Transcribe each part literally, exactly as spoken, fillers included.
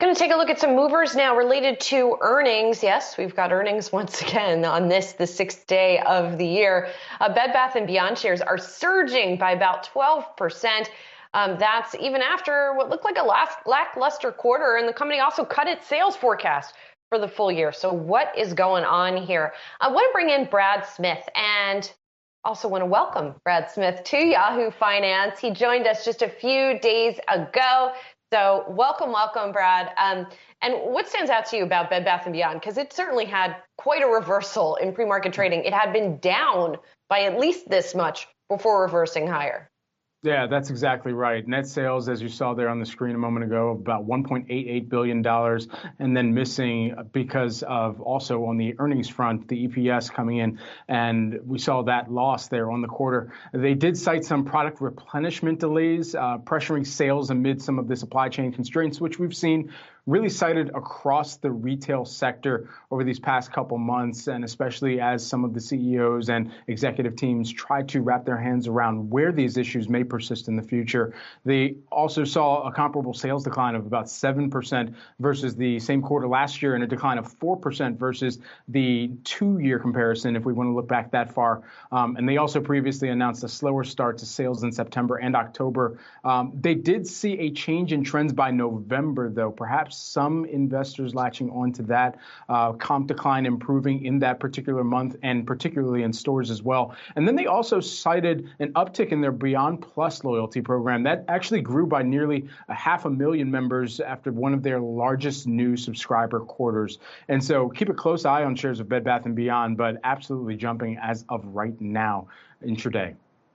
Going to take a look at some movers now related to earnings. Yes, we've got earnings once again on this, the sixth day of the year. Uh, Bed Bath and Beyond shares are surging by about twelve percent. Um, that's even after what looked like a last lackluster quarter, and the company also cut its sales forecast for the full year. So what is going on here? I want to bring in Brad Smith, and also want to welcome Brad Smith to Yahoo Finance. He joined us just a few days ago. So welcome, welcome, Brad. Um, and what stands out to you about Bed Bath and Beyond? Because it certainly had quite a reversal in pre-market trading. It had been down by at least this much before reversing higher. Yeah, that's exactly right. Net sales, as you saw there on the screen a moment ago, about one point eight eight billion dollars, and then missing because of also on the earnings front, the E P S coming in, and we saw that loss there on the quarter. They did cite some product replenishment delays, uh, pressuring sales amid some of the supply chain constraints, which we've seen really cited across the retail sector over these past couple months, and especially as some of the C E Os and executive teams try to wrap their hands around where these issues may persist in the future. They also saw a comparable sales decline of about seven percent versus the same quarter last year, and a decline of four percent versus the two-year comparison, if we want to look back that far. Um, and they also previously announced a slower start to sales in September and October. Um, they did see a change in trends by November, though, perhaps some investors latching onto that uh, comp decline improving in that particular month, and particularly in stores as well. And then they also cited an uptick in their Beyond Plus loyalty program that actually grew by nearly a half a million members after one of their largest new subscriber quarters. And so keep a close eye on shares of Bed Bath and Beyond, but absolutely jumping as of right now intraday.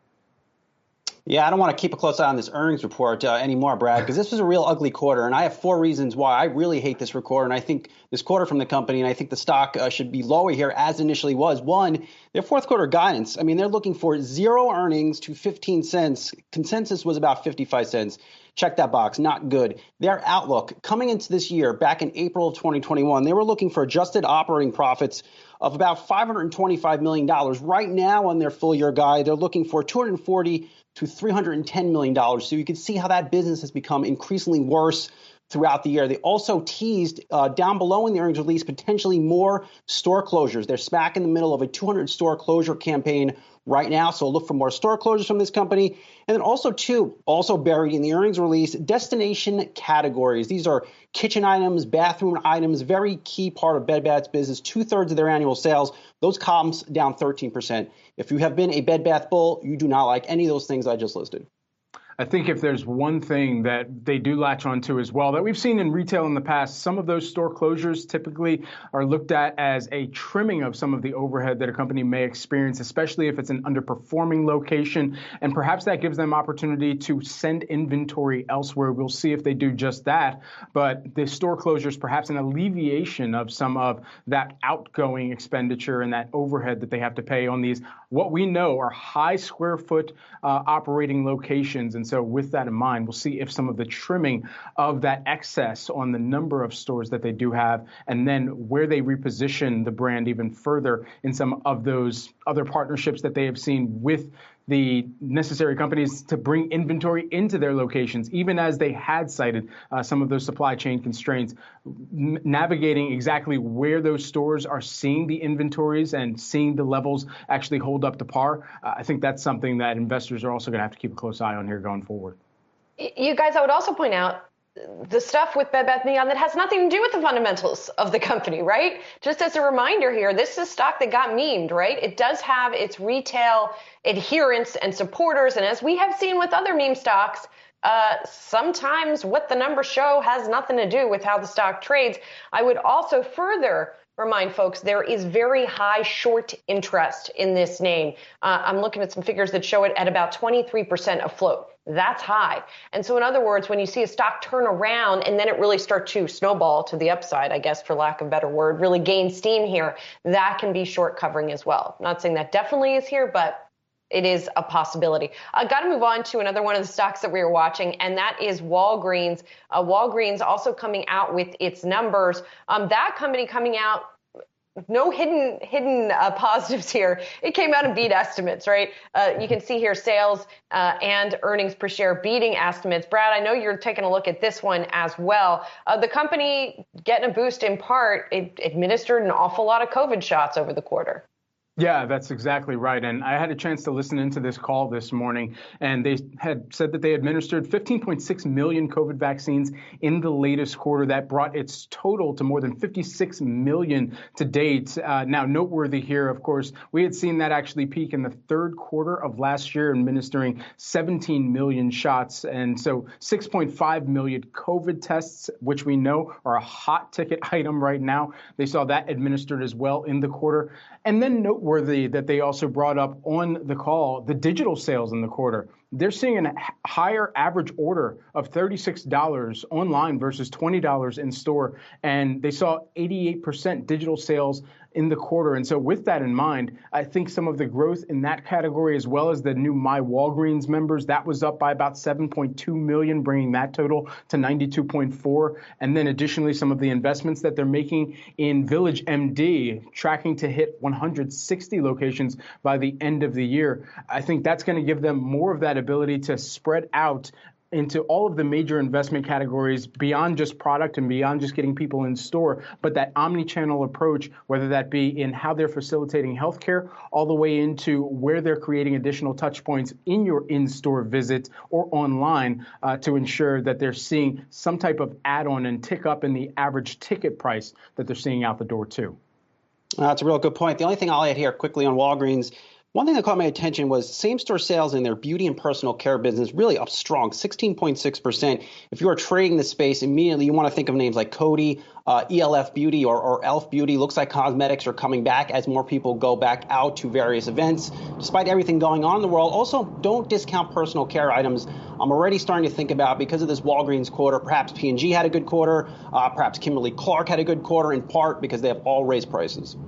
Yeah, I don't want to keep a close eye on this earnings report uh, anymore, Brad, because this was a real ugly quarter. And I have four reasons why I really hate this quarter. And I think this quarter from the company, and I think the stock uh, should be lower here as initially was. One, their fourth quarter guidance. I mean, they're looking for zero earnings to fifteen cents. Consensus was about fifty-five cents. Check that box. Not good. Their outlook coming into this year, back in April of twenty twenty-one, they were looking for adjusted operating profits of about five hundred twenty-five million dollars. Right now on their full year guide, they're looking for two hundred forty to three hundred ten million dollars. So you can see how that business has become increasingly worse throughout the year. They also teased uh, down below in the earnings release potentially more store closures. They're smack in the middle of a two hundred store closure campaign right now. So look for more store closures from this company. And then also, too, also buried in the earnings release, destination categories. These are kitchen items, bathroom items, very key part of Bed Bath's business, two thirds of their annual sales. Those comps down thirteen percent. If you have been a Bed Bath bull, you do not like any of those things I just listed. I think if there's one thing that they do latch onto as well that we've seen in retail in the past, some of those store closures typically are looked at as a trimming of some of the overhead that a company may experience, especially if it's an underperforming location. And perhaps that gives them opportunity to send inventory elsewhere. We'll see if they do just that. But the store closures, perhaps an alleviation of some of that outgoing expenditure and that overhead that they have to pay on these, what we know are high square foot uh, operating locations. And so with that in mind, we'll see if some of the trimming of that excess on the number of stores that they do have, and then where they reposition the brand even further in some of those other partnerships that they have seen with the necessary companies to bring inventory into their locations, even as they had cited uh, some of those supply chain constraints, n- navigating exactly where those stores are seeing the inventories and seeing the levels actually hold up to par. Uh, I think that's something that investors are also going to have to keep a close eye on here going forward. You guys, I would also point out the stuff with Bed Bath and Beyond that has nothing to do with the fundamentals of the company, right? Just as a reminder here, this is a stock that got memed, right? It does have its retail adherents and supporters. And as we have seen with other meme stocks, uh, sometimes what the numbers show has nothing to do with how the stock trades. I would also further remind folks there is very high short interest in this name. Uh, I'm looking at some figures that show it at about twenty-three percent of float. That's high. And so in other words, when you see a stock turn around and then it really start to snowball to the upside, I guess, for lack of a better word, really gain steam here, that can be short covering as well. Not saying that definitely is here, but it is a possibility. I've got to move on to another one of the stocks that we were watching, and that is Walgreens. Uh, Walgreens also coming out with its numbers. Um, that company coming out no hidden hidden uh, positives here. It came out and beat estimates, right? Uh, you can see here sales uh, and earnings per share beating estimates. Brad, I know you're taking a look at this one as well. Uh, the company getting a boost in part, it administered an awful lot of COVID shots over the quarter. Yeah, that's exactly right. And I had a chance to listen into this call this morning, and they had said that they administered fifteen point six million COVID vaccines in the latest quarter. That brought its total to more than fifty-six million to date. Uh, now, noteworthy here, of course, we had seen that actually peak in the third quarter of last year, administering seventeen million shots. And so six point five million COVID tests, which we know are a hot ticket item right now. They saw that administered as well in the quarter. And then noteworthy that they also brought up on the call, the digital sales in the quarter. They're seeing a higher average order of thirty-six dollars online versus twenty dollars in store. And they saw eighty-eight percent digital sales in the quarter. And so with that in mind, I think some of the growth in that category, as well as the new My Walgreens members, that was up by about seven point two million, bringing that total to ninety-two point four. And then additionally, some of the investments that they're making in Village M D, tracking to hit one hundred sixty locations by the end of the year. I think that's going to give them more of that ability to spread out into all of the major investment categories beyond just product and beyond just getting people in store, but that omni-channel approach, whether that be in how they're facilitating healthcare, all the way into where they're creating additional touch points in your in-store visit or online uh, to ensure that they're seeing some type of add-on and tick up in the average ticket price that they're seeing out the door too. Uh, that's a real good point. The only thing I'll add here quickly on Walgreens, one thing that caught my attention was same-store sales in their beauty and personal care business really up strong, sixteen point six percent. If you are trading the space, immediately you want to think of names like Coty, uh, E L F Beauty, or, or E L F Beauty. Looks like cosmetics are coming back as more people go back out to various events. Despite everything going on in the world, also don't discount personal care items. I'm already starting to think about, because of this Walgreens quarter, perhaps P and G had a good quarter, uh, perhaps Kimberly-Clark had a good quarter, in part because they have all raised prices.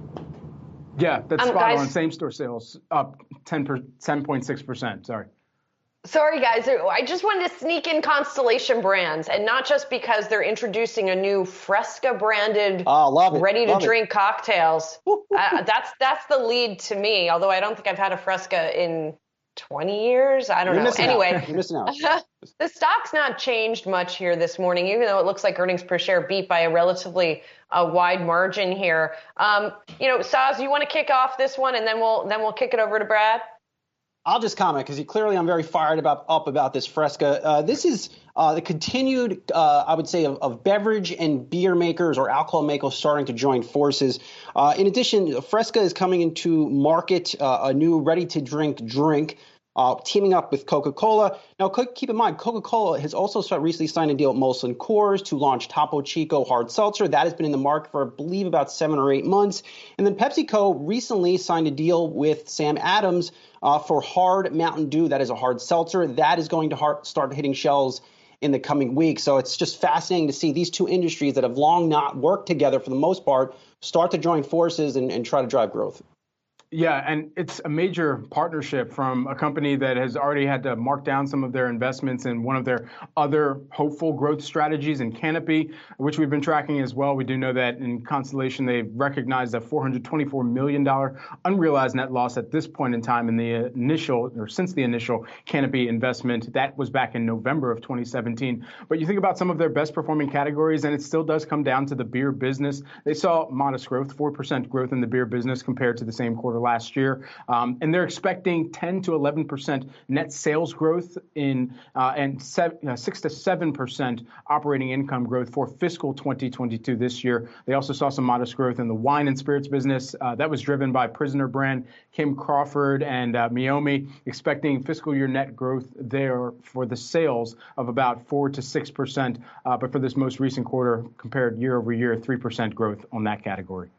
Yeah, that's um, spot guys, on. Same-store sales up ten point six percent. Sorry. Sorry, guys. I just wanted to sneak in Constellation Brands, and not just because they're introducing a new Fresca branded oh, love it. ready-to-drink love cocktails. uh, that's that's the lead to me, although I don't think I've had a Fresca in twenty years. I don't You're know. missing Anyway, out. You're missing out. The stock's not changed much here this morning, even though it looks like earnings per share beat by a relatively uh, wide margin here. Um, you know, Saz, you want to kick off this one, and then we'll then we'll kick it over to Brad? I'll just comment because clearly I'm very fired about up about this Fresca. Uh, this is uh, the continued, uh, I would say, of, of beverage and beer makers or alcohol makers starting to join forces. Uh, in addition, Fresca is coming into market uh, a new ready-to-drink drink. Uh, teaming up with Coca-Cola. Now, keep in mind, Coca-Cola has also started, recently signed a deal with Molson Coors to launch Topo Chico Hard Seltzer. That has been in the market for, I believe, about seven or eight months. And then PepsiCo recently signed a deal with Sam Adams uh, for Hard Mountain Dew. That is a hard seltzer. That is going to hard, start hitting shelves in the coming weeks. So it's just fascinating to see these two industries that have long not worked together for the most part start to join forces and, and try to drive growth. Yeah, and it's a major partnership from a company that has already had to mark down some of their investments in one of their other hopeful growth strategies in Canopy, which we've been tracking as well. We do know that in Constellation, they've recognized a four hundred twenty-four million dollars unrealized net loss at this point in time in the initial, or since the initial Canopy investment. That was back in November of twenty seventeen. But you think about some of their best performing categories, and it still does come down to the beer business. They saw modest growth, four percent growth in the beer business compared to the same quarter last year. Um, and they're expecting ten to eleven percent net sales growth in uh, and seven, uh, six to seven percent operating income growth for fiscal twenty twenty-two this year. They also saw some modest growth in the wine and spirits business. Uh, that was driven by Prisoner Brand, Kim Crawford, and uh, Meiomi, expecting fiscal year net growth there for the sales of about four to six percent. Uh, but for this most recent quarter, compared year over year, three percent growth on that category.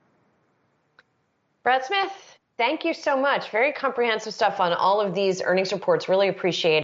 Brad Smith, thank you so much. Very comprehensive stuff on all of these earnings reports. Really appreciate it.